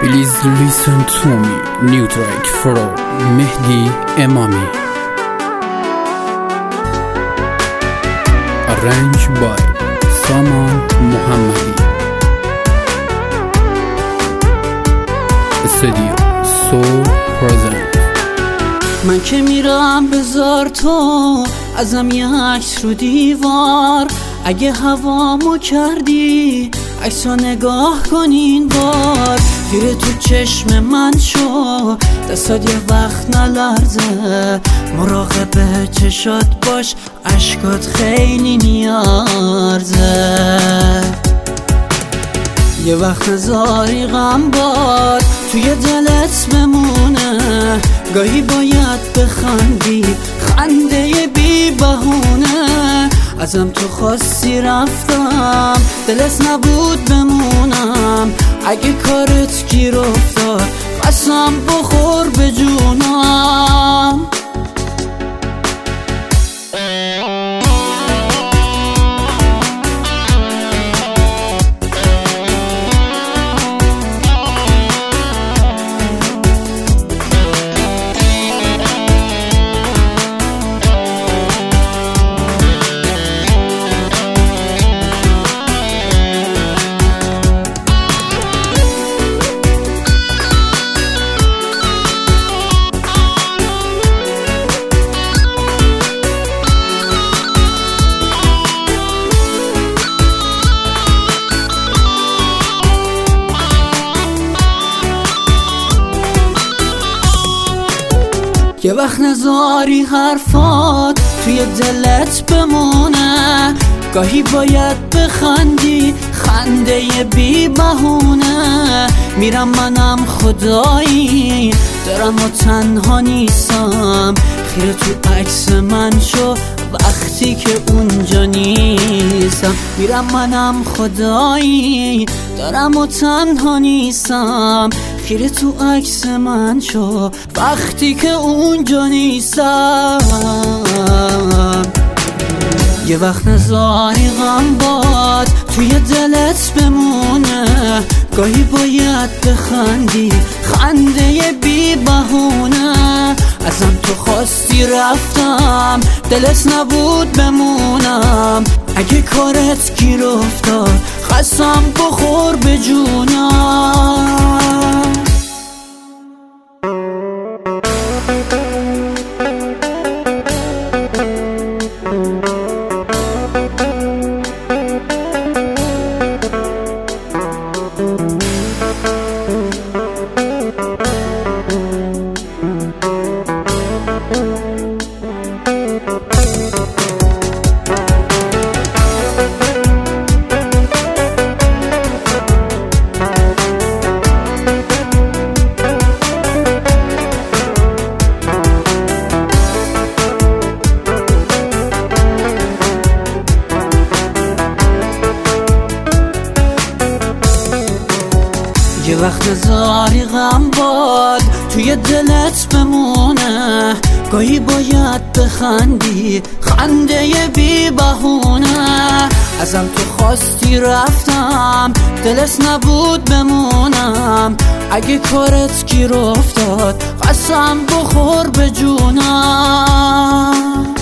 Please listen to me. New track from Mehdi Emami. Arranged by Saman Mohammadi. Studio Soul Present. من که میرم بذار تو ازم یه عکس رو دیوار، اگه هوامو کردی عکسو نگاه کنین بار. گیره تو چشم من شو، دستات یه وقت نلرزه، مراقب چشات باش، عشقات خیلی میارزه. یه وقت نذاری غم باد توی دلت بمونه، گاهی باید بخندی خنده بی بهونه. ازم تو خواستی رفتم، دلت نبود بمونم، اگه کارت گیر افتاد قسم بخور به جونم. یه وقت نذاری حرفات توی دلت بمونه، گاهی باید بخندی خنده بی بهونه. میرم منم خدایی دارم و تنها نیستم، خیره تو عکس من شو وقتی که اونجا نیستم. میرم منم خدایی دارم و تنها نیستم، خیره تو عکس من شو وقتی که اونجا نیستم. یه وقت نذاری غم باد توی دلت بمونه، گاهی باید بخندی خنده بی بهونه. ازم تو خواستی رفتم، دلت نبود بمونم، اگه کارت گیر افتاد قسم بخور به جونم. یه وقت نذاری غم باد توی دلت بمونه، گاهی باید بخندی خنده بی بهونه. ازم تو خواستی رفتم، دلت نبود بمونم، اگه کارت گیر افتاد قسم بخور به جونم.